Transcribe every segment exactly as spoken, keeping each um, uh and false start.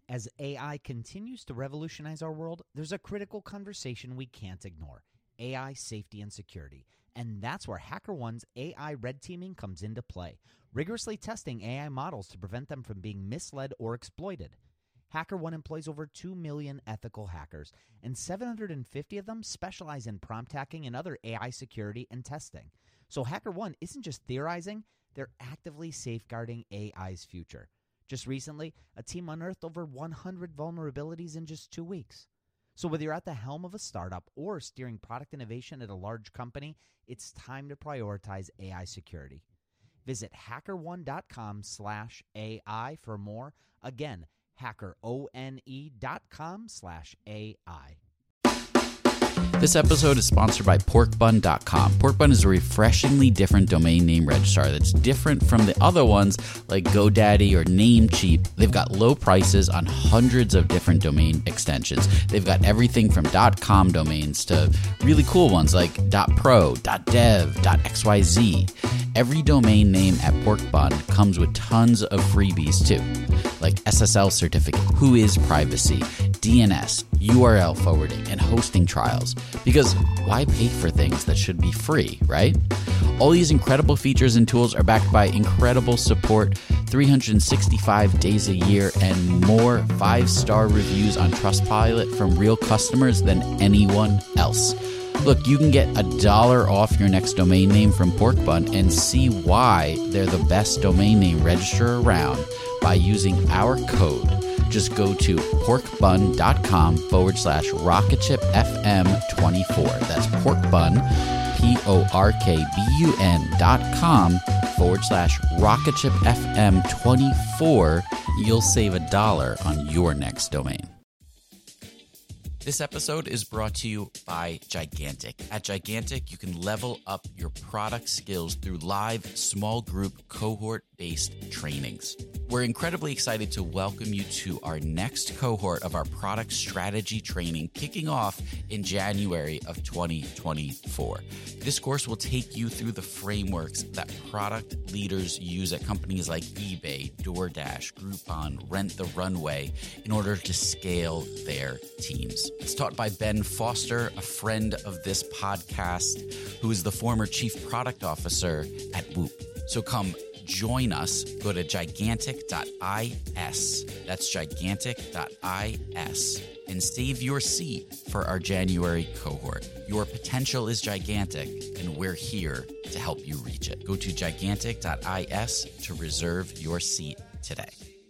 As A I continues to revolutionize our world, there's a critical conversation we can't ignore: A I safety and security. And that's where HackerOne's A I red teaming comes into play, rigorously testing A I models to prevent them from being misled or exploited. HackerOne employs over two million ethical hackers, and seven hundred fifty of them specialize in prompt hacking and other A I security and testing. So HackerOne isn't just theorizing, they're actively safeguarding A I's future. Just recently, a team unearthed over one hundred vulnerabilities in just two weeks. So whether you're at the helm of a startup or steering product innovation at a large company, it's time to prioritize A I security. Visit hackerone.com slash AI for more. Again, hackerone.com slash AI. This episode is sponsored by pork bun dot com. Porkbun is a refreshingly different domain name registrar that's different from the other ones like GoDaddy or Namecheap. They've got low prices on hundreds of different domain extensions. They've got everything from .com domains to really cool ones like .pro, .dev, .xyz. Every domain name at Porkbun comes with tons of freebies too, like S S L certificate, Whois privacy, D N S, U R L forwarding, and hosting trials. Because why pay for things that should be free, right? All these incredible features and tools are backed by incredible support, three hundred sixty-five days a year, and more five-star reviews on Trustpilot from real customers than anyone else. Look, you can get a dollar off your next domain name from Porkbun and see why they're the best domain name registrar around by using our code. Just go to porkbun.com forward slash rocketshipfm24. That's porkbun, P-O-R-K-B-U-N dot com forward slash rocketshipfm24. You'll save a dollar on your next domain. This episode is brought to you by Gigantic. At Gigantic, you can level up your product skills through live, small group, cohort-based trainings. We're incredibly excited to welcome you to our next cohort of our product strategy training, kicking off in January of twenty twenty-four. This course will take you through the frameworks that product leaders use at companies like eBay, DoorDash, Groupon, Rent the Runway in order to scale their teams. It's taught by Ben Foster, a friend of this podcast, who is the former chief product officer at Whoop. So come join us. Go to gigantic dot is. That's gigantic dot is. And save your seat for our January cohort. Your potential is gigantic, and we're here to help you reach it. Go to gigantic dot is to reserve your seat today.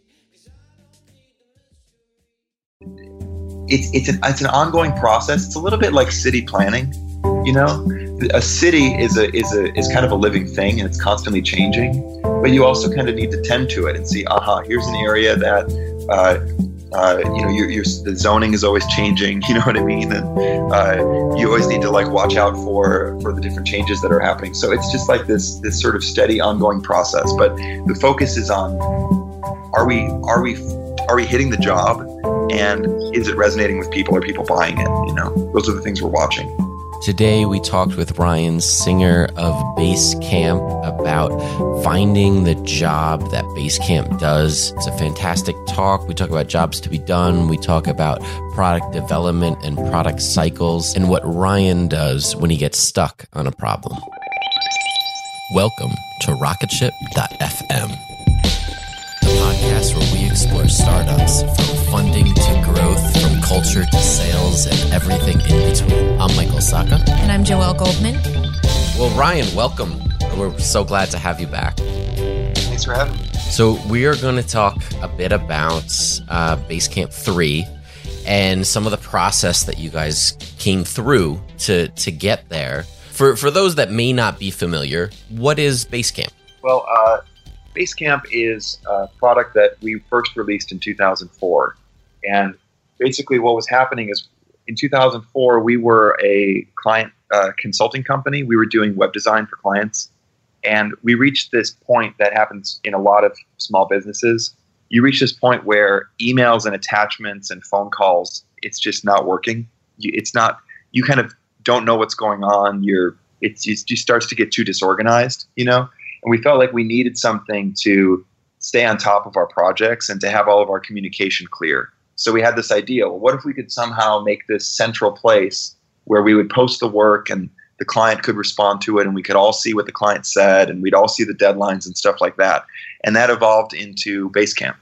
It's it's an it's an ongoing process. It's a little bit like city planning, you know. A city is a is a is kind of a living thing, and it's constantly changing. But you also kind of need to tend to it and see, aha, here's an area that uh, uh, you know your, your the zoning is always changing. You know what I mean? And uh, you always need to like watch out for for the different changes that are happening. So it's just like this this sort of steady, ongoing process. But the focus is on are we are we are we hitting the job? And is it resonating with people? Are people buying it? You know, those are the things we're watching. Today we talked with Ryan Singer of Basecamp about finding the job that Basecamp does. It's a fantastic talk. We talk about jobs to be done. We talk about product development and product cycles and what Ryan does when he gets stuck on a problem. Welcome to rocketship dot f m. The podcast where we explore startups from funding to growth, from culture to sales, and everything in between. I'm Michael Saka. And I'm Joelle Goldman. Well, Ryan, welcome. We're so glad to have you back. Thanks for having me. So we are going to talk a bit about uh, Basecamp three and some of the process that you guys came through to, to get there. For, for those that may not be familiar, what is Basecamp? Well, uh, Basecamp is a product that we first released in two thousand four. And basically what was happening is in two thousand four, we were a client uh, consulting company. We were doing web design for clients. And we reached this point that happens in a lot of small businesses. You reach this point where emails and attachments and phone calls, it's just not working. You, it's not, you kind of don't know what's going on. You're, it's, it just starts to get too disorganized, you know? And we felt like we needed something to stay on top of our projects and to have all of our communication clear. So we had this idea, well, what if we could somehow make this central place where we would post the work and the client could respond to it and we could all see what the client said and we'd all see the deadlines and stuff like that. And that evolved into Basecamp.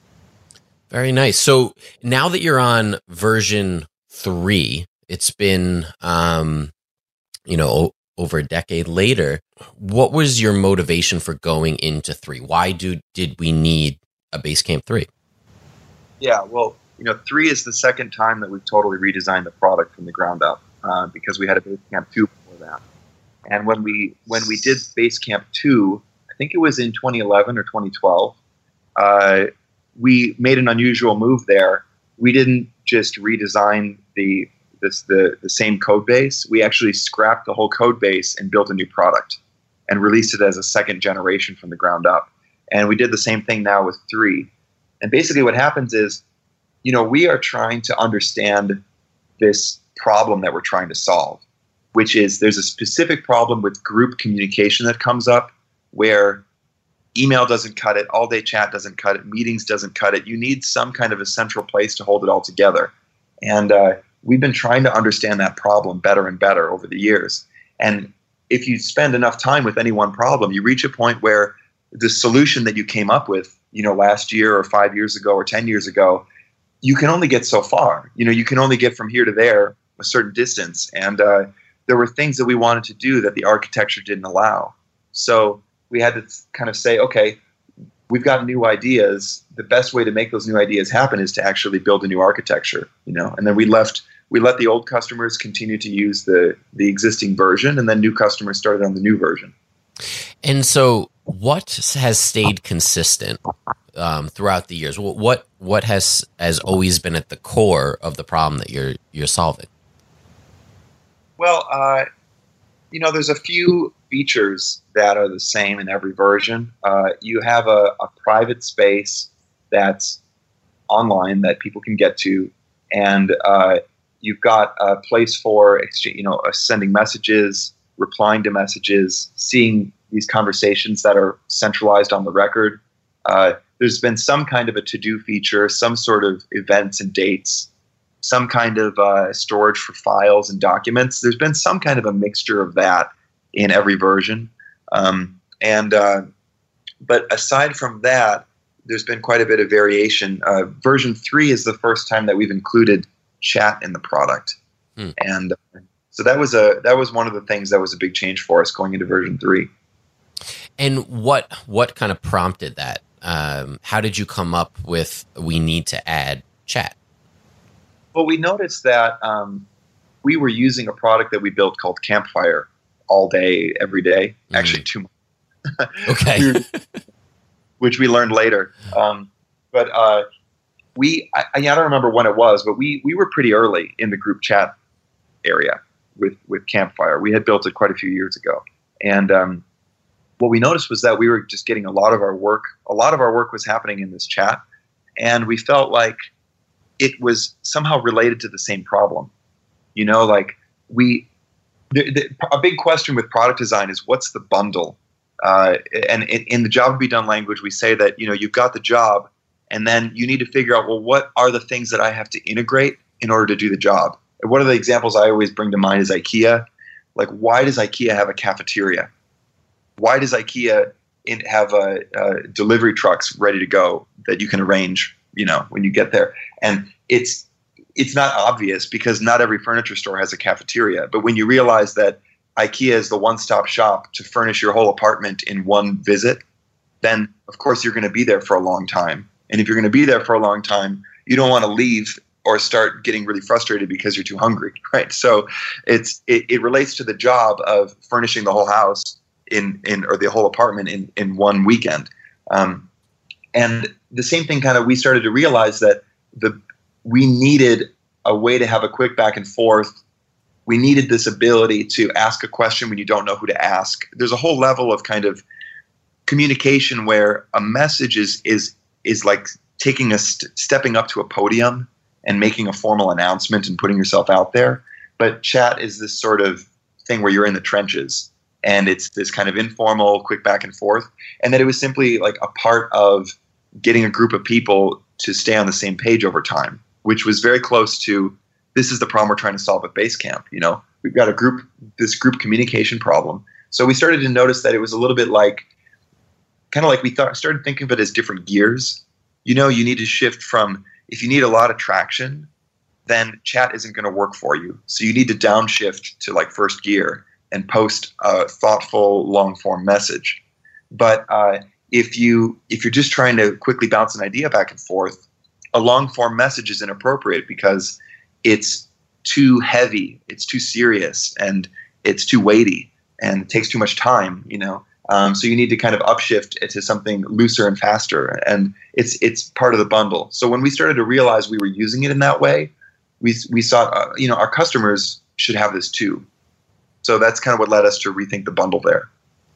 Very nice. So now that you're on version three, it's been, um, you know, over a decade later. What was your motivation for going into three? Why do did we need a Basecamp three? Yeah, well, you know, three is the second time that we've totally redesigned the product from the ground up uh, because we had a Basecamp two before that. And when we when we did Basecamp two, I think it was in twenty eleven or twenty twelve, uh, we made an unusual move there. We didn't just redesign the this the the same code base. We actually scrapped the whole code base and built a new product and released it as a second generation from the ground up. And we did the same thing now with three. And basically what happens is, you know, we are trying to understand this problem that we're trying to solve, which is there's a specific problem with group communication that comes up where email doesn't cut it, all-day chat doesn't cut it, meetings doesn't cut it. You need some kind of a central place to hold it all together. And uh, we've been trying to understand that problem better and better over the years. And if you spend enough time with any one problem, you reach a point where the solution that you came up with, you know, last year or five years ago or ten years ago, you can only get so far. You know, you can only get from here to there a certain distance. And uh, there were things that we wanted to do that the architecture didn't allow. So we had to kind of say, okay, we've got new ideas. The best way to make those new ideas happen is to actually build a new architecture, you know. And then we left, we let the old customers continue to use the the existing version, and then new customers started on the new version. And so, what has stayed consistent um, throughout the years? What what has has always been at the core of the problem that you're you're solving? Well, uh, you know, there's a few features that are the same in every version. Uh, you have a, a private space that's online that people can get to, and uh, you've got a place for exchange, you know, uh, sending messages, replying to messages, seeing these conversations that are centralized on the record. Uh, there's been some kind of a to-do feature, some sort of events and dates, some kind of uh, storage for files and documents. There's been some kind of a mixture of that in every version. Um, and uh, but aside from that, there's been quite a bit of variation. Uh, version three is the first time that we've included chat in the product. Hmm. And uh, so that was a that was one of the things that was a big change for us going into version three. And what what kind of prompted that? Um, how did you come up with we need to add chat? Well, we noticed that um, we were using a product that we built called Campfire all day, every day. Mm-hmm. Actually, two months. Okay. Which we learned later. Um, but uh, we, I, I don't remember when it was, but we we were pretty early in the group chat area with, with Campfire. We had built it quite a few years ago. And um, what we noticed was that we were just getting a lot of our work, a lot of our work was happening in this chat. And we felt like it was somehow related to the same problem. You know, like we, the, the, a big question with product design is what's the bundle? Uh, and in, in the job to be done language, we say that, you know, you've got the job and then you need to figure out, well, what are the things that I have to integrate in order to do the job? And one of the examples I always bring to mind is IKEA. Like, why does IKEA have a cafeteria? Why does IKEA in, have uh, uh, delivery trucks ready to go that you can arrange, you know, when you get there? And it's it's not obvious because not every furniture store has a cafeteria. But when you realize that IKEA is the one-stop shop to furnish your whole apartment in one visit, then of course you're going to be there for a long time. And if you're going to be there for a long time, you don't want to leave or start getting really frustrated because you're too hungry, right? So it's it, it relates to the job of furnishing the whole house in in or the whole apartment in in one weekend. Um, and the same thing kind of we started to realize that the we needed a way to have a quick back and forth. We needed this ability to ask a question when you don't know who to ask. There's a whole level of kind of communication where a message is is is like taking a st- stepping up to a podium and making a formal announcement and putting yourself out there. But chat is this sort of thing where you're in the trenches and it's this kind of informal, quick back and forth, and that it was simply like a part of getting a group of people to stay on the same page over time, which was very close to, this is the problem we're trying to solve at Basecamp. You know, we've got a group, this group communication problem. So we started to notice that it was a little bit like, kind of like we thought, started thinking of it as different gears. You know, you need to shift from, if you need a lot of traction, then chat isn't going to work for you. So you need to downshift to like first gear and post a thoughtful, long form message. But uh, if you if you're just trying to quickly bounce an idea back and forth, a long form message is inappropriate because it's too heavy, it's too serious, and it's too weighty, and it takes too much time. You know, um, so you need to kind of upshift it to something looser and faster, and it's it's part of the bundle. So when we started to realize we were using it in that way, we we thought, uh, you know, our customers should have this too. So that's kind of what led us to rethink the bundle there.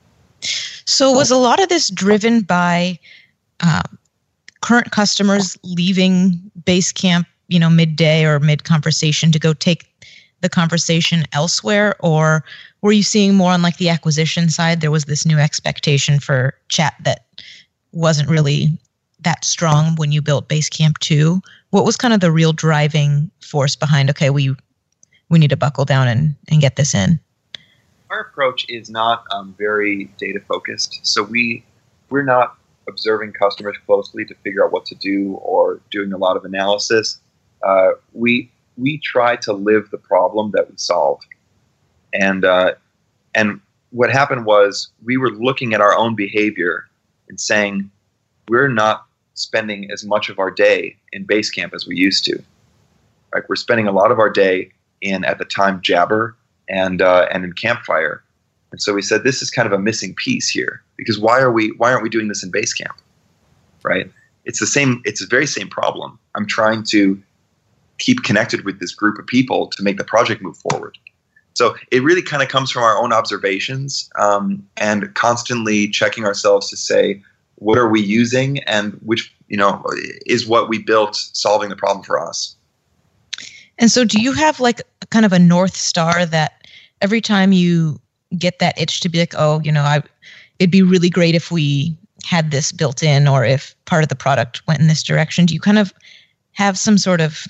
So was a lot of this driven by uh, current customers leaving Basecamp, you know, midday or mid-conversation to go take the conversation elsewhere? Or were you seeing more on like the acquisition side? There was this new expectation for chat that wasn't really that strong when you built Basecamp two. What was kind of the real driving force behind, okay, we we need to buckle down and, and get this in? Our approach is not um, very data focused. So we, we're not observing customers closely to figure out what to do or doing a lot of analysis. Uh, we we try to live the problem that we solve. And, uh, and what happened was we were looking at our own behavior and saying, we're not spending as much of our day in Basecamp as we used to. Right? We're spending a lot of our day in, at the time, Jabber and uh, and in Campfire. And so we said, this is kind of a missing piece here, because why are we why aren't we doing this in Basecamp? Right? It's the same, it's the very same problem. I'm trying to keep connected with this group of people to make the project move forward. So it really kind of comes from our own observations um, and constantly checking ourselves to say, what are we using, and which, you know, is what we built solving the problem for us. And so do you have like kind of a North Star that every time you get that itch to be like, oh, you know, I, it'd be really great if we had this built in, or if part of the product went in this direction, do you kind of have some sort of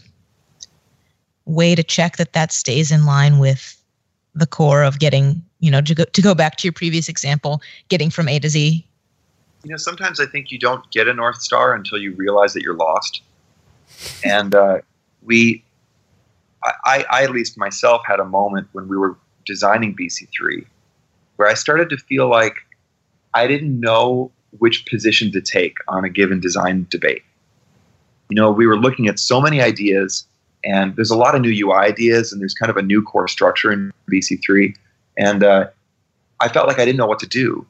way to check that that stays in line with the core of getting, you know, to go, to go back to your previous example, getting from A to Z? You know, sometimes I think you don't get a North Star until you realize that you're lost. And uh, we, I, I at least myself had a moment when we were designing B C three where I started to feel like I didn't know which position to take on a given design debate. You know, we were looking at so many ideas, and there's a lot of new U I ideas, and there's kind of a new core structure in B C three. And uh, I felt like I didn't know what to do.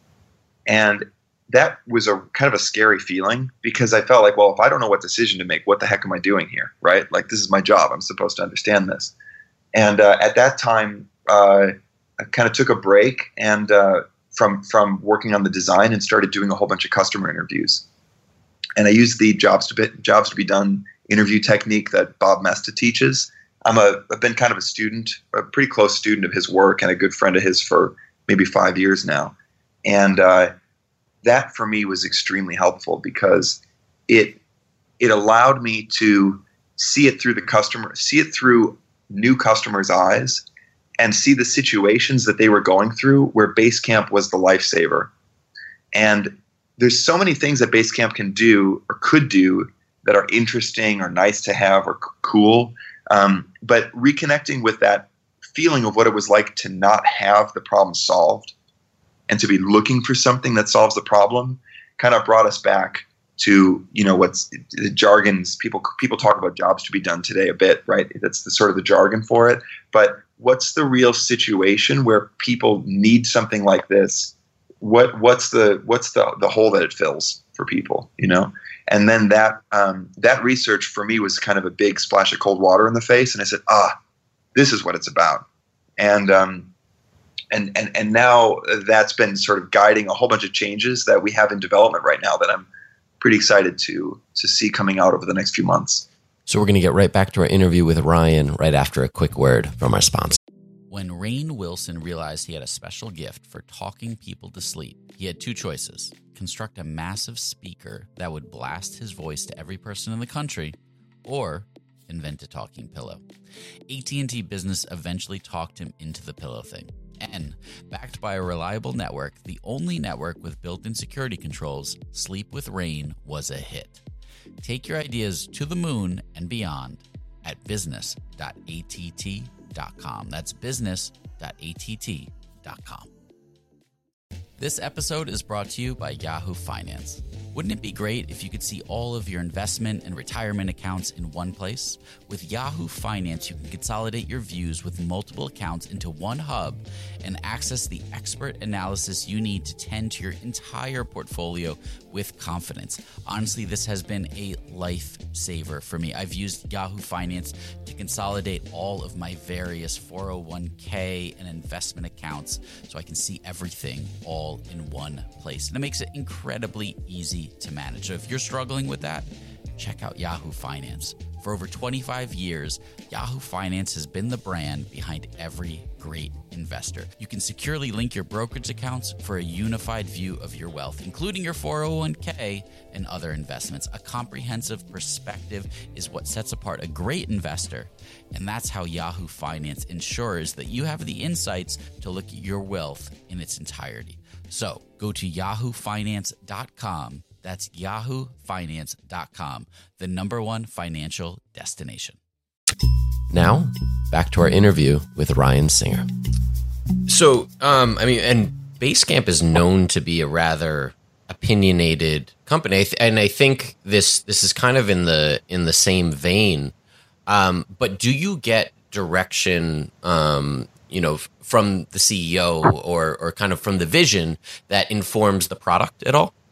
And that was a kind of a scary feeling, because I felt like, well, if I don't know what decision to make, what the heck am I doing here, right? Like, this is my job. I'm supposed to understand this. And uh, at that time, uh, I kind of took a break and uh, from from working on the design and started doing a whole bunch of customer interviews. And I used the jobs to be, jobs to be done interview technique that Bob Mesta teaches. I'm a, I've been kind of a student, a pretty close student of his work, and a good friend of his for maybe five years now. And uh, that for me was extremely helpful, because it it allowed me to see it through the customer, see it through new customers' eyes, and see the situations that they were going through where Basecamp was the lifesaver. And there's so many things that Basecamp can do or could do that are interesting or nice to have or c- cool. Um, but reconnecting with that feeling of what it was like to not have the problem solved and to be looking for something that solves the problem kind of brought us back to, you know, what's the jargons. People people talk about jobs to be done today a bit, right? That's the sort of the jargon for it. But what's the real situation where people need something like this? What what's the what's the the hole that it fills for people, you know? And then that um, that research for me was kind of a big splash of cold water in the face, and I said, ah, this is what it's about. And um, and and and now that's been sort of guiding a whole bunch of changes that we have in development right now that I'm pretty excited to to see coming out over the next few months. So we're going to get right back to our interview with Ryan right after a quick word from our sponsor. When Rainn Wilson realized he had a special gift for talking people to sleep, he had two choices: construct a massive speaker that would blast his voice to every person in the country, or invent a talking pillow. A T and T Business eventually talked him into the pillow thing. And, backed by a reliable network, the only network with built-in security controls, Sleep with Rainn was a hit. Take your ideas to the moon and beyond at business dot A T T dot com. That's business dot A T T dot com. This episode is brought to you by Yahoo Finance. Wouldn't it be great if you could see all of your investment and retirement accounts in one place? With Yahoo Finance, you can consolidate your views with multiple accounts into one hub and access the expert analysis you need to tend to your entire portfolio with confidence. Honestly, this has been a lifesaver for me. I've used Yahoo Finance to consolidate all of my various four oh one k and investment accounts so I can see everything all in one place. And it makes it incredibly easy to manage. So if you're struggling with that, check out Yahoo Finance. For over twenty-five years, Yahoo Finance has been the brand behind every great investor. You can securely link your brokerage accounts for a unified view of your wealth, including your four oh one k and other investments. A comprehensive perspective is what sets apart a great investor, and that's how Yahoo Finance ensures that you have the insights to look at your wealth in its entirety. So go to yahoo finance dot com. That's yahoo finance dot com, the number one financial destination. Now, back to our interview with Ryan Singer. So, um, I mean, and Basecamp is known to be a rather opinionated company, I th- and I think this this is kind of in the in the same vein. Um, but do you get direction, um, you know, from the C E O or or kind of from the vision that informs the product at all?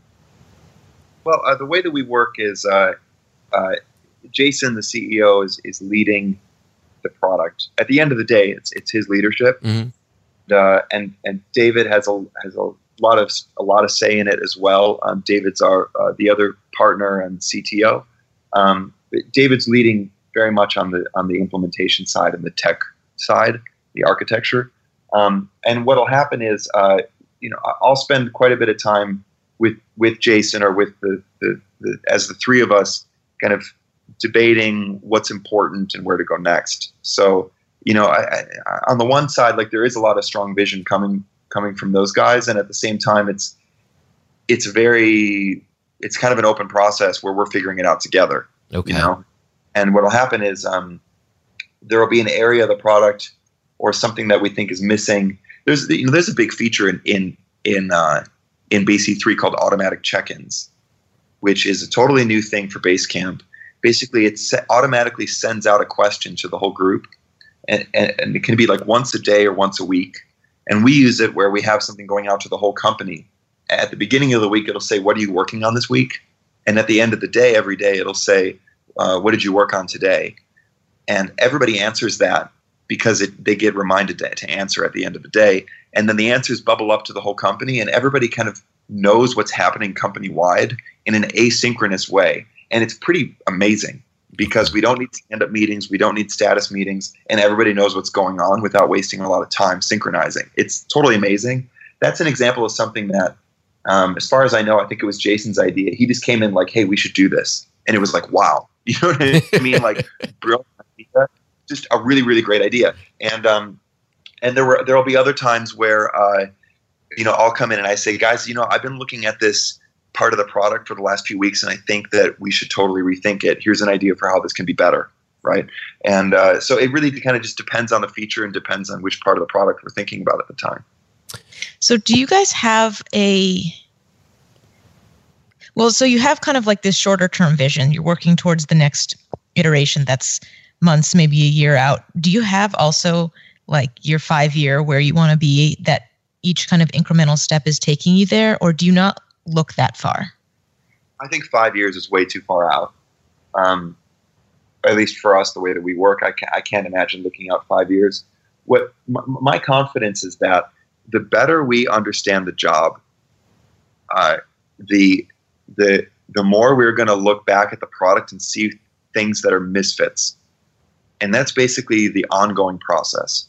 Well, uh, the way that we work is uh, uh, Jason, the C E O, is is leading the product. At the end of the day, it's it's his leadership, mm-hmm. uh, and and David has a has a lot of a lot of say in it as well. Um, David's our uh, the other partner and C T O. Um, David's leading very much on the on the implementation side and the tech side, the architecture. Um, and what'll happen is, uh, you know, I'll spend quite a bit of time with with Jason or with the, the, the as the three of us kind of debating what's important and where to go next. So, you know, I, I, on the one side, like there is a lot of strong vision coming coming from those guys, and at the same time, it's it's very it's kind of an open process where we're figuring it out together. Okay. You know, and what'll happen is um, there will be an area of the product or something that we think is missing. There's you know there's a big feature in in in uh, in B C three called automatic check-ins, which is a totally new thing for Basecamp. Basically, it se- automatically sends out a question to the whole group, and, and, and it can be like once a day or once a week. And we use it where we have something going out to the whole company. At the beginning of the week, it'll say, "What are you working on this week?" And at the end of the day, every day, it'll say, uh, "What did you work on today?" And everybody answers that because it, they get reminded to, to answer at the end of the day. And then the answers bubble up to the whole company, and everybody kind of knows what's happening company-wide in an asynchronous way. And it's pretty amazing because we don't need stand-up meetings, we don't need status meetings, and everybody knows what's going on without wasting a lot of time synchronizing. It's totally amazing. That's an example of something that, um, as far as I know, I think it was Jason's idea. He just came in like, "Hey, we should do this." And it was like, wow. You know what I mean? Like, brilliant idea. Just a really, really great idea. And um, and there were there will be other times where uh, you know, I'll come in and I say, "Guys, you know, I've been looking at this part of the product for the last few weeks, and I think that we should totally rethink it. Here's an idea for how this can be better," right? And uh, so it really kind of just depends on the feature and depends on which part of the product we're thinking about at the time. So do you guys have a – well, so you have kind of like this shorter term vision. You're working towards the next iteration that's months, maybe a year out. Do you have also like your five year where you want to be, that each kind of incremental step is taking you there, or do you not look that far? I think five years is way too far out. Um, at least for us, the way that we work, I can't, I can't imagine looking out five years. What my, my confidence is that the better we understand the job, uh, the the the more we're going to look back at the product and see things that are misfits, and that's basically the ongoing process.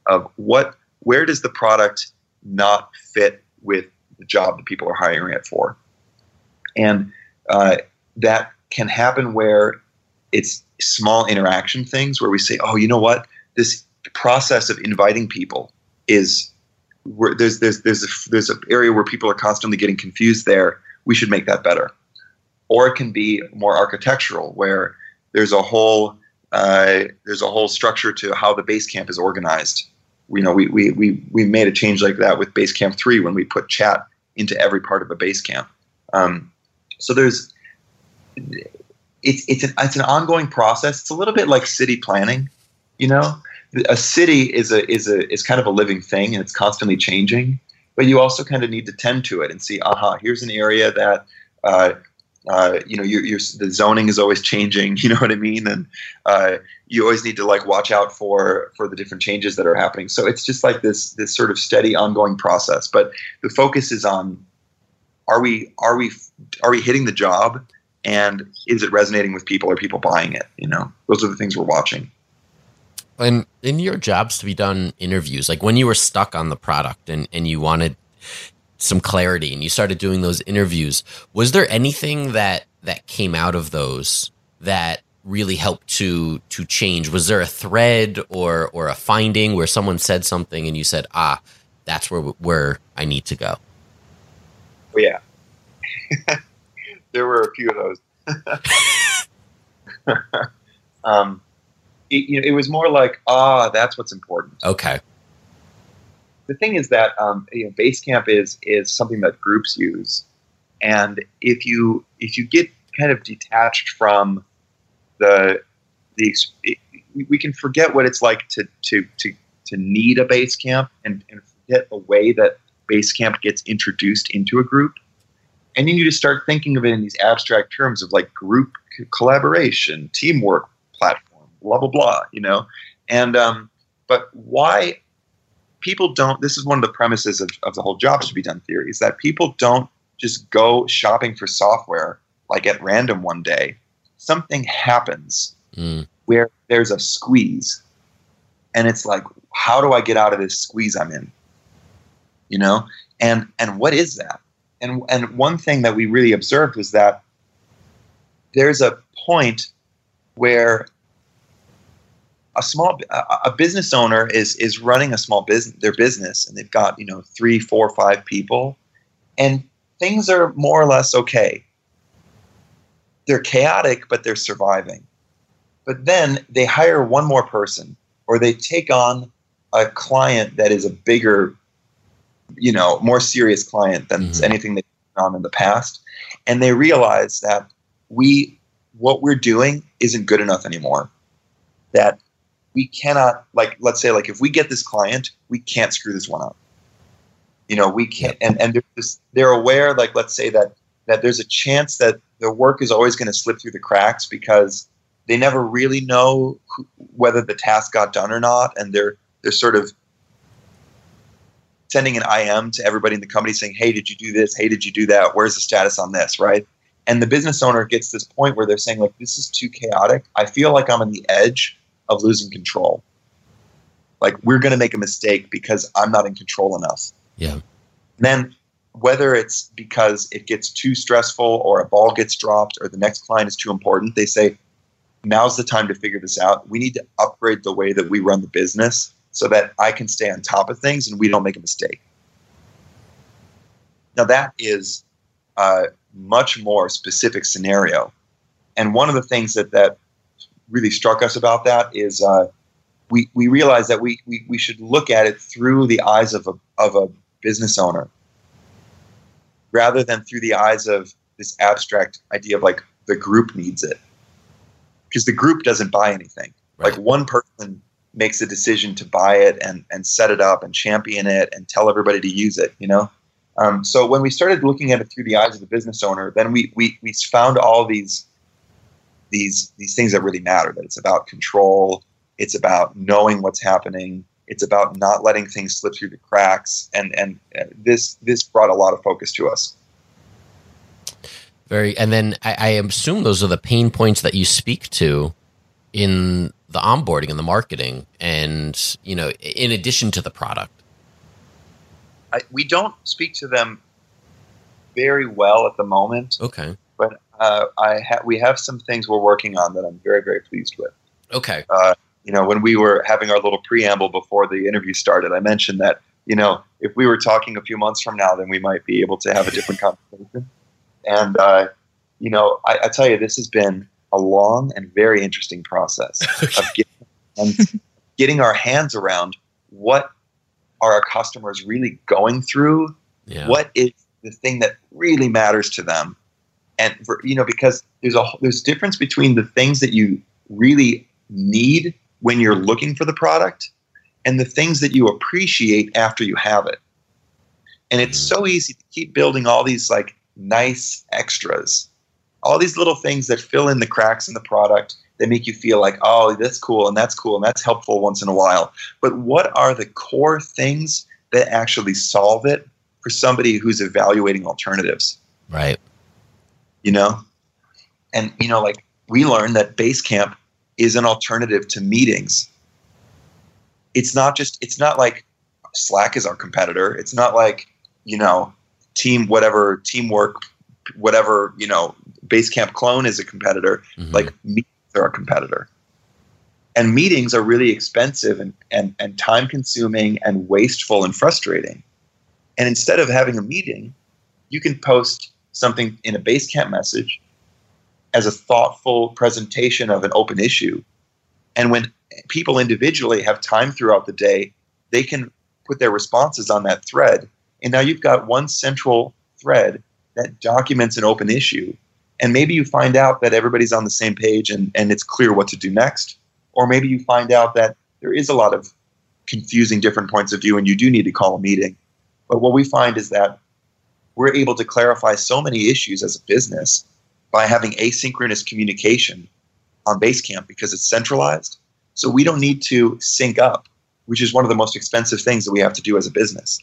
of what, where does the product not fit with the job that people are hiring it for. And uh, that can happen where it's small interaction things where we say, oh, you know what? This process of inviting people is where there's there's there's a, there's an area where people are constantly getting confused there. We should make that better. Or it can be more architectural, where there's a whole uh, there's a whole structure to how the Basecamp is organized. You know, we we we we made a change like that with Basecamp three when we put chat into every part of a Basecamp. Um, so there's it's it's an it's an ongoing process. It's a little bit like city planning. You know, a city is a is a is kind of a living thing, and it's constantly changing. But you also kind of need to tend to it and see, aha, here's an area that uh, uh, you know, you're, you're, the zoning is always changing. You know what I mean? And uh, you always need to like watch out for for the different changes that are happening. So it's just like this this sort of steady, ongoing process. But the focus is on are we are we are we hitting the job, and is it resonating with people? Are people buying it? You know, those are the things we're watching. And in your jobs to be done interviews, like when you were stuck on the product and, and you wanted some clarity and you started doing those interviews, was there anything that, that came out of those that really helped to to change? Was there a thread or or a finding where someone said something and you said, ah, that's where where I need to go? Oh, yeah. There were a few of those. um It, you know, it was more like, ah, that's what's important. Okay. The thing is that um, you know, Basecamp is is something that groups use, and if you if you get kind of detached from the the it, we can forget what it's like to to to to need a Basecamp and, and forget the way that Basecamp gets introduced into a group, and then you just start thinking of it in these abstract terms of like group collaboration, teamwork platform. Blah, blah, blah, you know? And, um, but why people don't, this is one of the premises of, of the whole jobs to be done theory, is that people don't just go shopping for software like at random one day. Something happens mm. where there's a squeeze, and it's like, how do I get out of this squeeze I'm in? You know? And, and what is that? And, and one thing that we really observed was that there's a point where A small a business owner is is running a small business, their business, and they've got, you know, three, four, five people, and things are more or less okay. They're chaotic, but they're surviving. But then they hire one more person, or they take on a client that is a bigger, you know, more serious client than mm-hmm. anything they've done on in the past, and they realize that we what we're doing isn't good enough anymore. That we cannot, like, let's say, like, if we get this client, we can't screw this one up. You know, we can't, and, and they're, just, they're aware, like, let's say that, that there's a chance that their work is always going to slip through the cracks because they never really know who, whether the task got done or not. And they're, they're sort of sending an I M to everybody in the company saying, hey, did you do this? Hey, did you do that? Where's the status on this? Right. And the business owner gets this point where they're saying, like, this is too chaotic. I feel like I'm on the edge of losing control. Like, we're going to make a mistake because I'm not in control enough. Yeah. And then whether it's because it gets too stressful or a ball gets dropped or the next client is too important, they say, now's the time to figure this out. We need to upgrade the way that we run the business so that I can stay on top of things and we don't make a mistake. Now that is a much more specific scenario. And one of the things that, that really struck us about that is uh, we we realized that we, we we should look at it through the eyes of a of a business owner rather than through the eyes of this abstract idea of like the group needs it, because the group doesn't buy anything. Right. Like one person makes a decision to buy it and and set it up and champion it and tell everybody to use it. You know, um, so when we started looking at it through the eyes of the business owner, then we we we found all these. these these things that really matter, that it's about control, it's about knowing what's happening, it's about not letting things slip through the cracks, and and this this brought a lot of focus to us. Very, and then I, I assume those are the pain points that you speak to in the onboarding and the marketing, and you know, in addition to the product? I, we don't speak to them very well at the moment. Okay, but uh, I ha- we have some things we're working on that I'm very very pleased with. Okay, uh, you know, when we were having our little preamble before the interview started, I mentioned that you know if we were talking a few months from now, then we might be able to have a different conversation. And uh, you know, I, I tell you, this has been a long and very interesting process of getting, and getting our hands around what are our customers really going through, yeah. what is the thing that really matters to them. And, for, you know, because there's a there's difference between the things that you really need when you're looking for the product and the things that you appreciate after you have it. And it's Mm-hmm. so easy to keep building all these like nice extras, all these little things that fill in the cracks in the product that make you feel like, oh, that's cool and that's cool and that's helpful once in a while. But what are the core things that actually solve it for somebody who's evaluating alternatives? Right. You know? And, you know, like we learned that Basecamp is an alternative to meetings. It's not just, it's not like Slack is our competitor. It's not like, you know, team, whatever, teamwork, whatever, you know, Basecamp clone is a competitor. Mm-hmm. Like meetings are a competitor. And meetings are really expensive and, and, and time consuming and wasteful and frustrating. And instead of having a meeting, you can post something in a Basecamp message as a thoughtful presentation of an open issue. And when people individually have time throughout the day, they can put their responses on that thread. And now you've got one central thread that documents an open issue. And maybe you find out that everybody's on the same page and, and it's clear what to do next. Or maybe you find out that there is a lot of confusing different points of view and you do need to call a meeting. But what we find is that we're able to clarify so many issues as a business by having asynchronous communication on Basecamp because it's centralized. So we don't need to sync up, which is one of the most expensive things that we have to do as a business.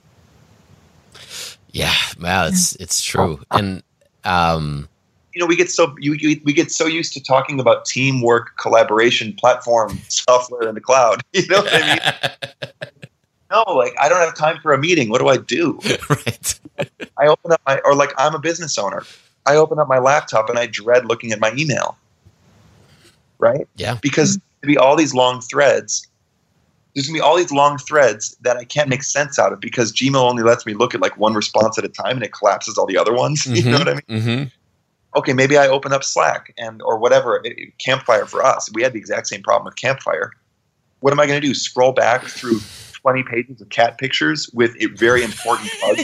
Yeah, wow, it's it's true. And um, you know, we get so you, you, we get so used to talking about teamwork, collaboration, platform, software in the cloud. You know what I mean? No, like I don't have time for a meeting. What do I do? Right. I open up my, or like I'm a business owner. I open up my laptop and I dread looking at my email. Right? Yeah. Because there's going to be all these long threads. There's going to be all these long threads that I can't make sense out of because Gmail only lets me look at like one response at a time and it collapses all the other ones. Mm-hmm. You know what I mean? Mm-hmm. Okay, maybe I open up Slack and or whatever. It, Campfire for us, we had the exact same problem with Campfire. What am I going to do? Scroll back through twenty pages of cat pictures with a very important bug?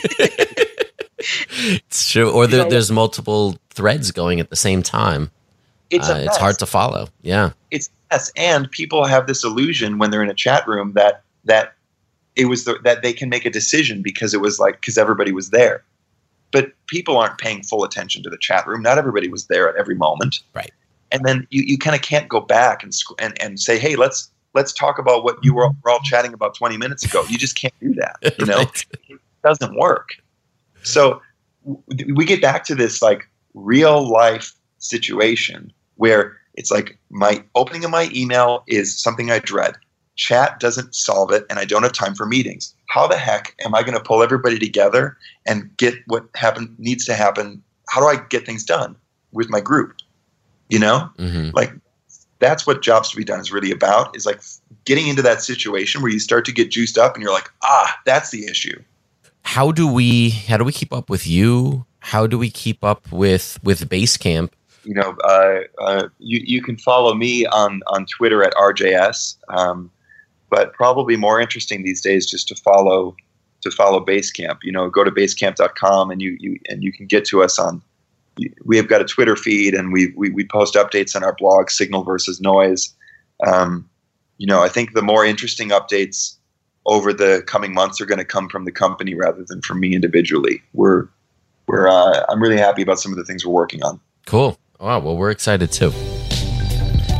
It's true. Or there, You know, there's multiple threads going at the same time. It's Uh, a it's mess. hard to follow. Yeah. It's yes, and people have this illusion when they're in a chat room that that it was the, that they can make a decision because it was like because everybody was there. But people aren't paying full attention to the chat room. Not everybody was there at every moment. Right. And then you, you kind of can't go back and, sc- and and say, hey, let's let's talk about what you were, were all chatting about twenty minutes ago. You just can't do that. You know, Right. It doesn't work. So w- we get back to this like real life situation where it's like my opening of my email is something I dread. Chat doesn't solve it, and I don't have time for meetings. How the heck am I going to pull everybody together and get what happen needs to happen? How do I get things done with my group? You know, Mm-hmm. like that's what Jobs to be Done is really about. Is like getting into that situation where you start to get juiced up, and you're like, ah, that's the issue. How do we how do we keep up with you? How do we keep up with with Basecamp? You know, uh, uh, you you can follow me on on Twitter at R J S. Um, But probably more interesting these days just to follow to follow Basecamp. You know, go to basecamp dot com and you, you and you can get to us on. We have got a Twitter feed and we we, we post updates on our blog, Signal versus Noise. Um, you know, I think the more interesting updates over the coming months are going to come from the company rather than from me individually. We're we're uh, I'm really happy about some of the things we're working on. Cool. Oh, well, we're excited too.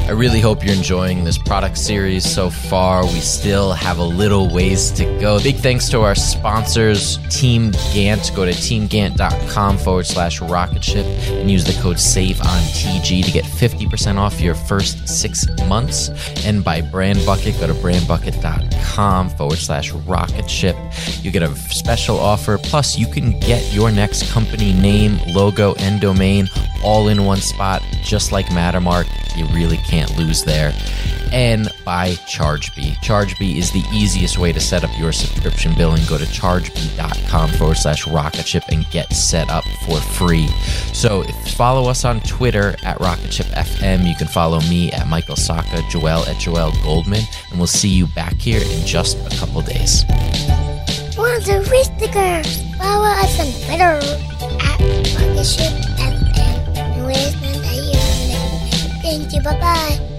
I really hope you're enjoying this product series so far. We still have a little ways to go. Big thanks to our sponsors, Team Gantt. Go to teamgantt.com forward slash rocket ship and use the code SAVEONTG to get fifty percent off your first six months. And by Brand Bucket, go to brandbucket.com forward slash rocket ship. You get a special offer. Plus, you can get your next company name, logo, and domain all in one spot, just like Mattermark. You really can't lose there. And by ChargeBee. ChargeBee is the easiest way to set up your subscription billing. Go to chargebee.com forward slash rocket ship and get set up for free. So if follow us on Twitter at RocketShipFM. You can follow me at Michael Saka, Joel at Joel Goldman, and we'll see you back here in just a couple days. Want to reach the girls? Follow us on Twitter at RocketShipFM. And listen to you. Thank you. Bye-bye.